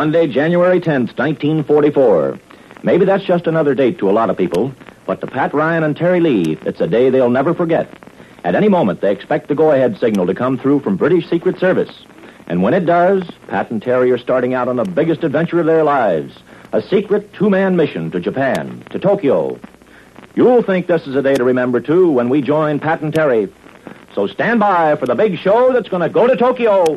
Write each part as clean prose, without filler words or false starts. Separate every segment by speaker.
Speaker 1: Monday, January 10th, 1944. Maybe that's just another date to a lot of people, but to Pat Ryan and Terry Lee, it's a day they'll never forget. At any moment, they expect the go-ahead signal to come through from British Secret Service. And when it does, Pat and Terry are starting out on the biggest adventure of their lives, a secret two-man mission to Japan, to Tokyo. You'll think this is a day to remember, too, when we join Pat and Terry. So stand by for the big show that's going to go to Tokyo.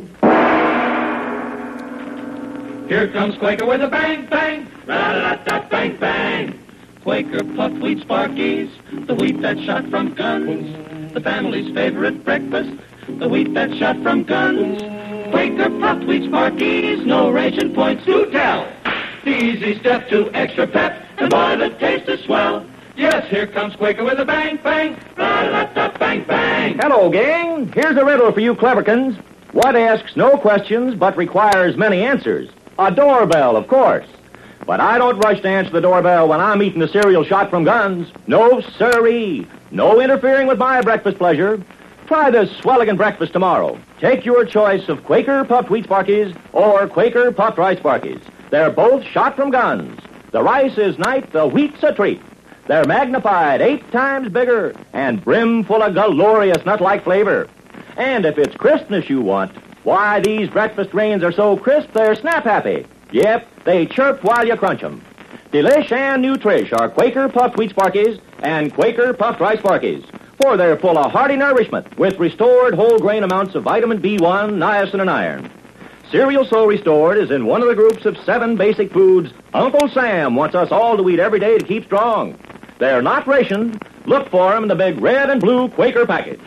Speaker 2: Here comes Quaker with a bang, bang, ra-da-da-da, bang, bang. Quaker puffed wheat Sparkies, the wheat that's shot from guns. The family's favorite breakfast, the wheat that's shot from guns. Quaker puffed wheat Sparkies, no ration points to tell. The easy step to extra pep, and boy, the taste is swell. Yes, here comes Quaker with a bang, bang, ra-da-da-da, bang, bang.
Speaker 1: Hello, gang. Here's a riddle for you cleverkins. What asks no questions but requires many answers? A doorbell, of course. But I don't rush to answer the doorbell when I'm eating the cereal shot from guns. No, sirree. No interfering with my breakfast pleasure. Try this Swelligan breakfast tomorrow. Take your choice of Quaker puffed wheat Sparkies or Quaker puffed rice Sparkies. They're both shot from guns. The rice is night, the wheat's a treat. They're magnified 8 times bigger and brim full of glorious nut-like flavor. And if it's crispness you want, why, these breakfast grains are so crisp they're snap-happy. Yep, they chirp while you crunch them. Delish and Nutrish are Quaker puffed wheat Sparkies and Quaker puffed rice Sparkies, for they're full of hearty nourishment with restored whole grain amounts of vitamin B1, niacin, and iron. Cereal So Restored is in one of the groups of 7 basic foods Uncle Sam wants us all to eat every day to keep strong. They're not rationed. Look for them in the big red and blue Quaker package.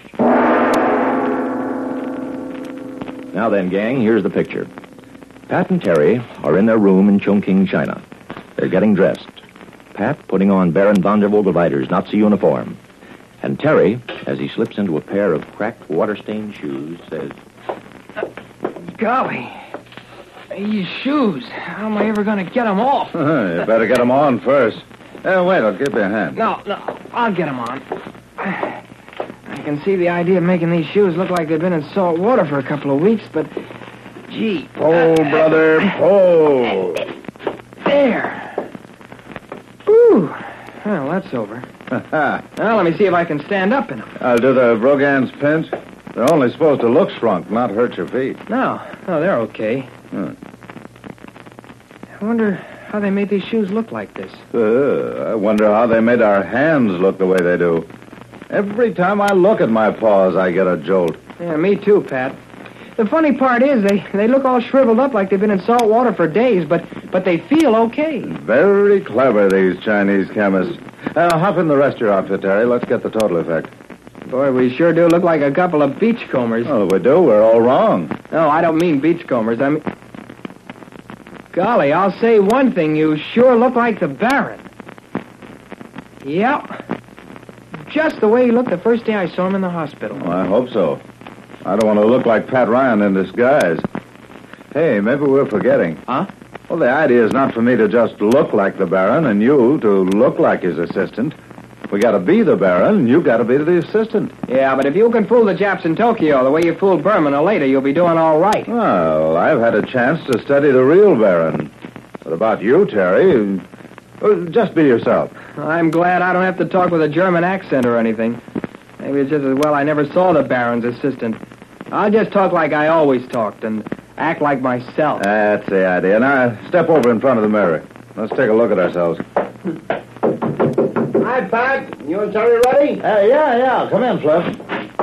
Speaker 1: Now then, gang, here's the picture. Pat and Terry are in their room in Chongqing, China. They're getting dressed. Pat putting on Baron von der Vogelweiter's Nazi uniform. And Terry, as he slips into a pair of cracked, water-stained shoes, says,
Speaker 3: Golly, these shoes, how am I ever going to get them off?
Speaker 4: You better get them on first. Wait, I'll give you a hand.
Speaker 3: No, I'll get them on. I can see the idea of making these shoes look like they've been in salt water for a couple of weeks, but, gee.
Speaker 4: Pull, brother, pull.
Speaker 3: There. Ooh. Well, that's over. Now, let me see if I can stand up in them.
Speaker 4: I'll do the Brogan's pinch. They're only supposed to look shrunk, not hurt your feet.
Speaker 3: No, they're okay. I wonder how they made these shoes look like this.
Speaker 4: I wonder how they made our hands look the way they do. Every time I look at my paws, I get a jolt.
Speaker 3: Yeah, me too, Pat. The funny part is they look all shriveled up like they've been in salt water for days, but they feel okay.
Speaker 4: Very clever, these Chinese chemists. Hop in the rest of your outfit, Terry. Let's get the total effect.
Speaker 3: Boy, we sure do look like a couple of beachcombers.
Speaker 4: Oh, we do. We're all wrong.
Speaker 3: No, I don't mean beachcombers. I mean... Golly, I'll say one thing. You sure look like the Baron. Yep. Just the way he looked the first day I saw him in the hospital.
Speaker 4: Oh, I hope so. I don't want to look like Pat Ryan in disguise. Hey, maybe we're forgetting.
Speaker 3: Huh?
Speaker 4: Well, the idea is not for me to just look like the Baron and you to look like his assistant. We got to be the Baron, and you got to be the assistant.
Speaker 3: Yeah, but if you can fool the Japs in Tokyo the way you fooled Berman or later, you'll be doing all right.
Speaker 4: Well, I've had a chance to study the real Baron. What about you, Terry? Just be yourself.
Speaker 3: I'm glad I don't have to talk with a German accent or anything. Maybe it's just as well I never saw the Baron's assistant. I'll just talk like I always talked and act like myself.
Speaker 4: That's the idea. Now, step over in front of the mirror. Let's take a look at ourselves.
Speaker 5: Hi, Pat. You and Terry ready?
Speaker 4: Yeah. Come in, Fluff.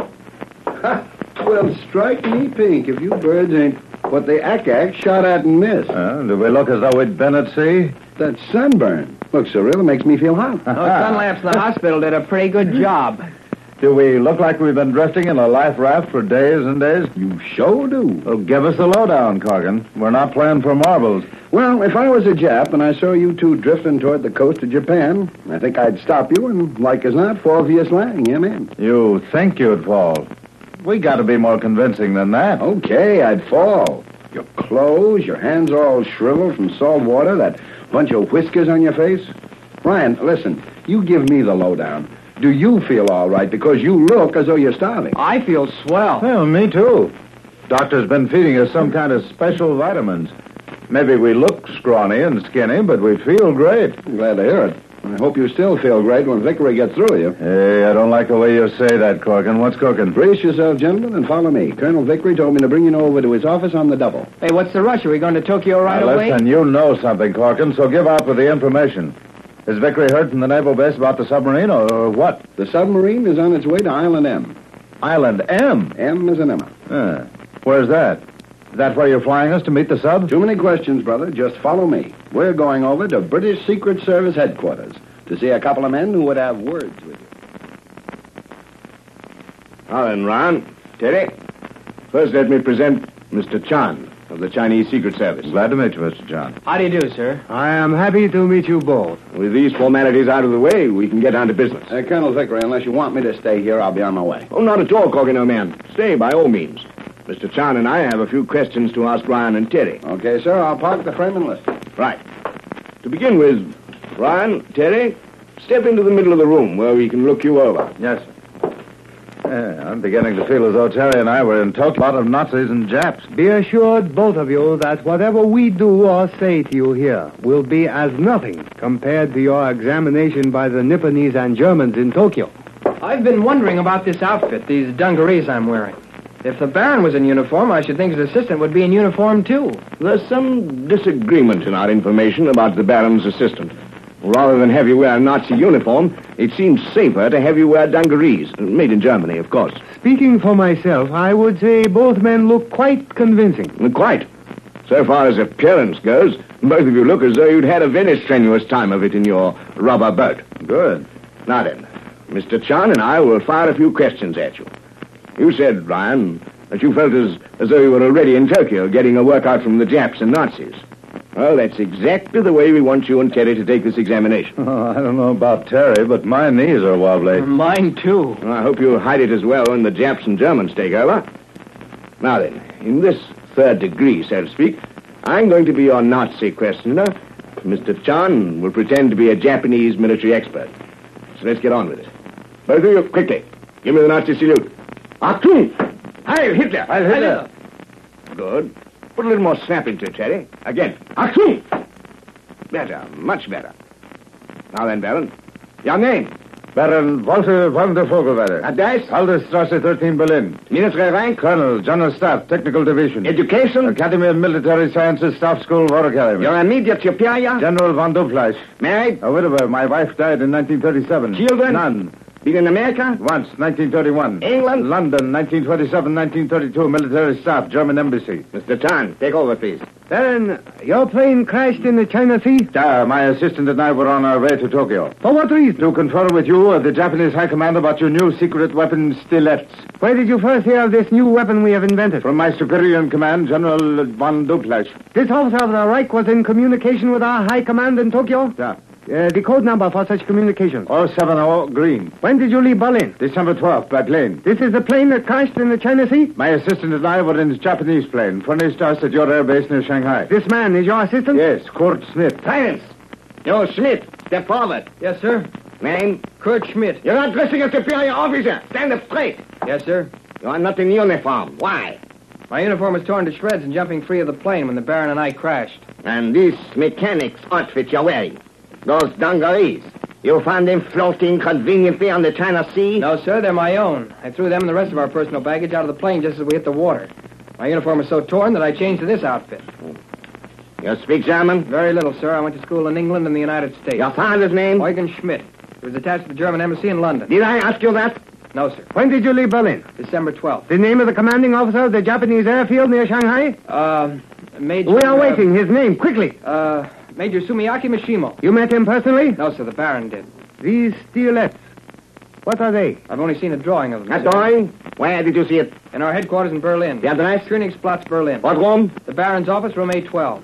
Speaker 5: Well, strike me pink if you birds ain't what the ack shot at and missed.
Speaker 4: Do we look as though we'd been at sea?
Speaker 5: That sunburn. Look, Cyril, it makes me feel hot.
Speaker 3: Those sun lamps in the hospital did a pretty good job.
Speaker 4: Do we look like we've been drifting in a life raft for days and days?
Speaker 5: You sure do.
Speaker 4: Well, give us the lowdown, Corgan. We're not playing for marbles.
Speaker 5: Well, if I was a Jap and I saw you two drifting toward the coast of Japan, I think I'd stop you and, like as not, fall for your slang. Yeah, man.
Speaker 4: You think you'd fall? We got to be more convincing than that.
Speaker 5: Okay, I'd fall. Your clothes, your hands all shriveled from salt water, that bunch of whiskers on your face. Ryan, listen, you give me the lowdown. Do you feel all right? Because you look as though you're starving.
Speaker 3: I feel swell.
Speaker 4: Well, me too. Doctor's been feeding us some kind of special vitamins. Maybe we look scrawny and skinny, but we feel great.
Speaker 5: I'm glad to hear it. I hope you still feel great when Vickery gets through you.
Speaker 4: Hey, I don't like the way you say that, Corkin. What's cooking?
Speaker 5: Brace yourself, gentlemen, and follow me. Colonel Vickery told me to bring you over to his office on the double.
Speaker 3: Hey, what's the rush? Are we going to Tokyo right
Speaker 4: Now,
Speaker 3: away?
Speaker 4: listen, you know something, Corkin, so give out with the information. Is Vickery heard from the naval base about the submarine, or what?
Speaker 5: The submarine is on its way to Island M.
Speaker 4: Island M?
Speaker 5: M is an Emma.
Speaker 4: Where's that? Is that where you're flying us to meet the sub?
Speaker 5: Too many questions, brother. Just follow me. We're going over to British Secret Service headquarters to see a couple of men who would have words with you.
Speaker 6: Now then, Ron, Terry, first let me present Mr. Chan of the Chinese Secret Service.
Speaker 4: Glad to meet you, Mr. John.
Speaker 3: How do you do, sir?
Speaker 7: I am happy to meet you both.
Speaker 6: With these formalities out of the way, we can get down to business.
Speaker 5: Colonel Vickery, unless you want me to stay here, I'll be on my way.
Speaker 6: Oh, not at all, Corkin, old man. Stay, by all means. Mr. Chan and I have a few questions to ask Ryan and Terry.
Speaker 5: Okay, sir, I'll park the frame and list.
Speaker 6: Right. To begin with, Ryan, Terry, step into the middle of the room where we can look you over.
Speaker 4: Yes, sir. I'm beginning to feel as though Terry and I were in Tokyo. A lot of Nazis and Japs.
Speaker 7: Be assured, both of you, that whatever we do or say to you here will be as nothing compared to your examination by the Nipponese and Germans in Tokyo.
Speaker 3: I've been wondering about this outfit, these dungarees I'm wearing. If the Baron was in uniform, I should think his assistant would be in uniform, too.
Speaker 6: There's some disagreement in our information about the Baron's assistant. Rather than have you wear a Nazi uniform, it seems safer to have you wear dungarees. Made in Germany, of course.
Speaker 7: Speaking for myself, I would say both men look quite convincing.
Speaker 6: Quite. So far as appearance goes, both of you look as though you'd had a very strenuous time of it in your rubber boat.
Speaker 4: Good.
Speaker 6: Now then, Mr. Chan and I will fire a few questions at you. You said, Ryan, that you felt as though you were already in Tokyo getting a workout from the Japs and Nazis. Well, that's exactly the way we want you and Terry to take this examination.
Speaker 4: Oh, I don't know about Terry, but my knees are wobbly.
Speaker 3: Mine, too.
Speaker 6: Well, I hope you'll hide it as well when the Japs and Germans take over. Now then, in this third degree, so to speak, I'm going to be your Nazi questioner. Mr. Chan will pretend to be a Japanese military expert. So let's get on with it. Both of you, quickly, give me the Nazi salute. Achtung! Heil Hitler!
Speaker 4: Heil Hitler!
Speaker 6: Good. Put a little more snap into it, Terry. Again. Achtung! Better, much better. Now then, Baron, your name?
Speaker 4: Baron Walter von der Vogelweide.
Speaker 6: Advice?
Speaker 4: Halderstrasse 13, Berlin.
Speaker 6: Military rank?
Speaker 4: Colonel, General Staff, Technical Division.
Speaker 6: Education?
Speaker 4: Academy of Military Sciences, Staff School, War Academy.
Speaker 6: Your immediate superior?
Speaker 4: General von Dufleisch.
Speaker 6: Married?
Speaker 4: A widower. My wife died in 1937.
Speaker 6: Children?
Speaker 4: None.
Speaker 6: Been in America?
Speaker 4: Once, 1931.
Speaker 6: England?
Speaker 4: London, 1927, 1932. Military Staff, German Embassy.
Speaker 6: Mr. Chan, take over, please.
Speaker 7: Baron, your plane crashed in the China Sea?
Speaker 4: My assistant and I were on our way to Tokyo.
Speaker 7: For what reason?
Speaker 4: To confer with you, the Japanese High Command, about your new secret weapon, Stilets.
Speaker 7: Where did you first hear of this new weapon we have invented?
Speaker 4: From my superior in command, General von Dufleisch.
Speaker 7: This officer of the Reich was in communication with our high command in Tokyo?
Speaker 4: Yeah.
Speaker 7: The code number for such communication.
Speaker 4: 070 Green.
Speaker 7: When did you leave Berlin?
Speaker 4: December 12th, by plane.
Speaker 7: This is the plane that crashed in the China Sea?
Speaker 4: My assistant and I were in his Japanese plane, furnished us at your air base near Shanghai.
Speaker 7: This man is your assistant?
Speaker 4: Yes, Kurt Smith.
Speaker 6: Silence! You, Schmidt, step forward.
Speaker 3: Yes, sir.
Speaker 6: Name?
Speaker 3: Kurt Schmidt.
Speaker 6: You're not dressing a superior officer. Stand up straight.
Speaker 3: Yes, sir.
Speaker 6: You are not in uniform. Why?
Speaker 3: My uniform was torn to shreds and jumping free of the plane when the Baron and I crashed.
Speaker 6: And this mechanic's outfit you're wearing, those dungarees, you found them floating conveniently on the China Sea?
Speaker 3: No, sir, they're my own. I threw them and the rest of our personal baggage out of the plane just as we hit the water. My uniform was so torn that I changed to this outfit.
Speaker 6: You speak German?
Speaker 3: Very little, sir. I went to school in England and the United States.
Speaker 6: Your father's name?
Speaker 3: Eugen Schmidt. He was attached to the German embassy in London.
Speaker 6: Did I ask you that?
Speaker 3: No, sir.
Speaker 7: When did you leave Berlin?
Speaker 3: December 12th.
Speaker 7: The name of the commanding officer of the Japanese airfield near Shanghai?
Speaker 3: Major...
Speaker 7: We are waiting. His name, quickly.
Speaker 3: Major Sumiyaki Mishimo.
Speaker 7: You met him personally?
Speaker 3: No, sir, the Baron did.
Speaker 7: These Stilets. What are they?
Speaker 3: I've only seen a drawing of them.
Speaker 6: A drawing? Where did you see it?
Speaker 3: In our headquarters in Berlin.
Speaker 6: The address?
Speaker 3: Königsplatz, Berlin.
Speaker 6: What room?
Speaker 3: The Baron's office, room A12.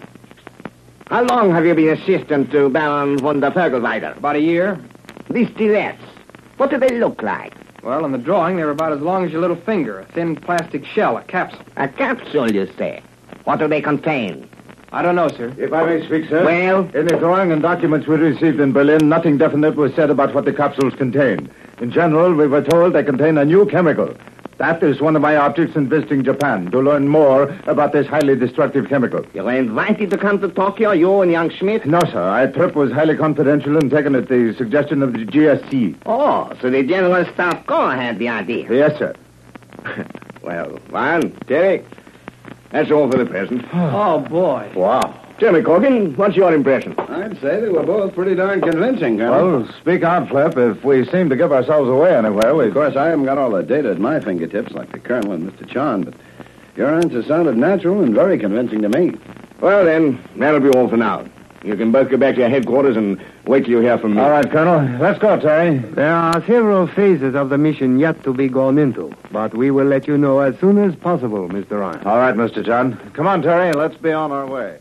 Speaker 6: How long have you been assistant to Baron von der Vogelweide?
Speaker 3: About a year.
Speaker 6: These stilets, what do they look like?
Speaker 3: Well, in the drawing, they were about as long as your little finger. A thin plastic shell, a capsule.
Speaker 6: A capsule, you say? What do they contain?
Speaker 3: I don't know, sir.
Speaker 4: If I may speak, sir.
Speaker 6: Well?
Speaker 4: In the drawing and documents we received in Berlin, nothing definite was said about what the capsules contained. In general, we were told they contain a new chemical That is one of my objects in visiting Japan, to learn more about this highly destructive chemical.
Speaker 6: You were invited to come to Tokyo, you and young Schmidt?
Speaker 4: No, sir. Our trip was highly confidential and taken at the suggestion of the GSC.
Speaker 6: Oh, so the General Staff Corps had the idea.
Speaker 4: Yes, sir.
Speaker 6: Well, Ryan, Terry, that's all for the present.
Speaker 3: Oh, boy.
Speaker 4: Wow.
Speaker 6: Tell me, Corkin, what's your impression?
Speaker 5: I'd say they were both pretty darn convincing, Colonel.
Speaker 4: Well, speak out, Flip. If we seem to give ourselves away anywhere,
Speaker 5: Of course, I haven't got all the data at my fingertips like the Colonel and Mr. Chon, but your answer sounded natural and very convincing to me.
Speaker 6: Well, then, that'll be all for now. You can both go back to your headquarters and wait till you hear from me.
Speaker 4: All right, Colonel. Let's go, Terry.
Speaker 7: There are several phases of the mission yet to be gone into, but we will let you know as soon as possible, Mr. Ryan.
Speaker 4: All right, Mr. John. Come on, Terry. Let's be on our way.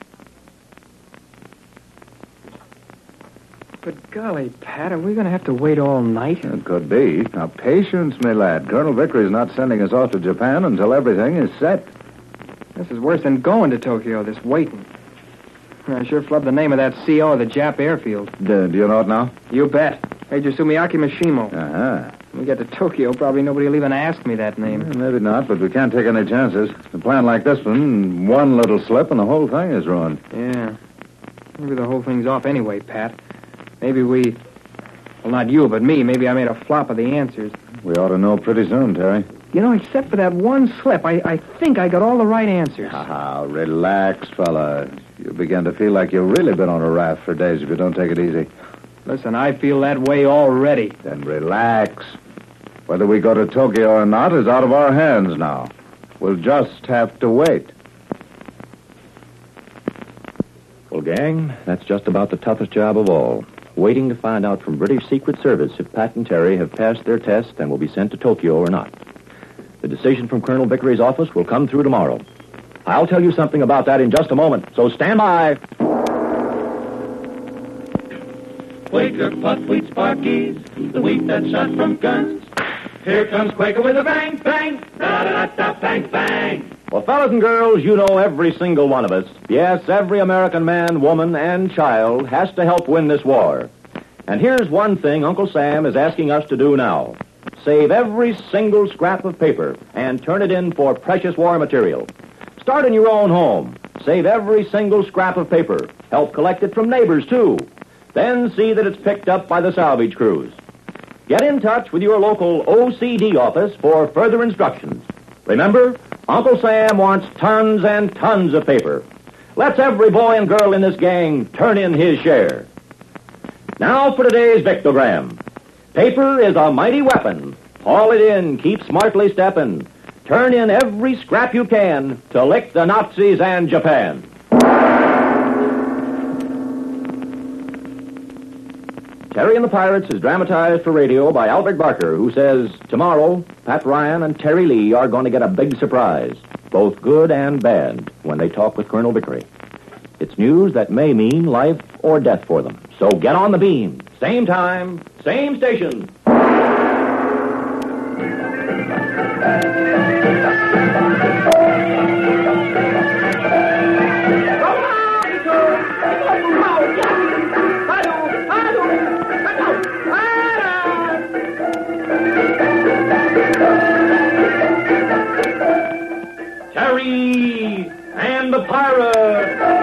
Speaker 3: But golly, Pat, are we going to have to wait all night?
Speaker 4: It could be. Now, patience, my lad. Colonel Vickery's not sending us off to Japan until everything is set.
Speaker 3: This is worse than going to Tokyo, this waiting. I sure flubbed the name of that CO of the Jap airfield.
Speaker 4: Do you know it now?
Speaker 3: You bet. Major Sumiaki Mishimo.
Speaker 4: Uh-huh.
Speaker 3: When we get to Tokyo, probably nobody will even ask me that name.
Speaker 4: Maybe not, but we can't take any chances. A plan like this one little slip and the whole thing is ruined.
Speaker 3: Yeah. Maybe the whole thing's off anyway, Pat. Maybe we... Well, not you, but me. Maybe I made a flop of the answers.
Speaker 4: We ought to know pretty soon, Terry.
Speaker 3: You know, except for that one slip, I think I got all the right answers.
Speaker 4: Relax, fella. You begin to feel like you've really been on a raft for days if you don't take it easy.
Speaker 3: Listen, I feel that way already.
Speaker 4: Then relax. Whether we go to Tokyo or not is out of our hands now. We'll just have to wait.
Speaker 1: Well, gang, that's just about the toughest job of all. Waiting to find out from British Secret Service if Pat and Terry have passed their test and will be sent to Tokyo or not. The decision from Colonel Vickery's office will come through tomorrow. I'll tell you something about that in just a moment, so stand by.
Speaker 2: Quaker puff wheat sparkies, the wheat that's shot from guns. Here comes Quaker with a bang, bang, da-da-da-da, bang, bang.
Speaker 1: Well, fellas and girls, you know every single one of us, yes, every American man, woman, and child has to help win this war. And here's one thing Uncle Sam is asking us to do now. Save every single scrap of paper and turn it in for precious war material. Start in your own home. Save every single scrap of paper. Help collect it from neighbors, too. Then see that it's picked up by the salvage crews. Get in touch with your local OCD office for further instructions. Remember, Uncle Sam wants tons and tons of paper. Let's every boy and girl in this gang turn in his share. Now for today's Victogram. Paper is a mighty weapon. Haul it in, keep smartly steppin'. Turn in every scrap you can to lick the Nazis and Japan. Terry and the Pirates is dramatized for radio by Albert Barker, who says, tomorrow, Pat Ryan and Terry Lee are going to get a big surprise, both good and bad, when they talk with Colonel Vickery. It's news that may mean life or death for them. So get on the beam. Same time, same station. Terry and the Pirates.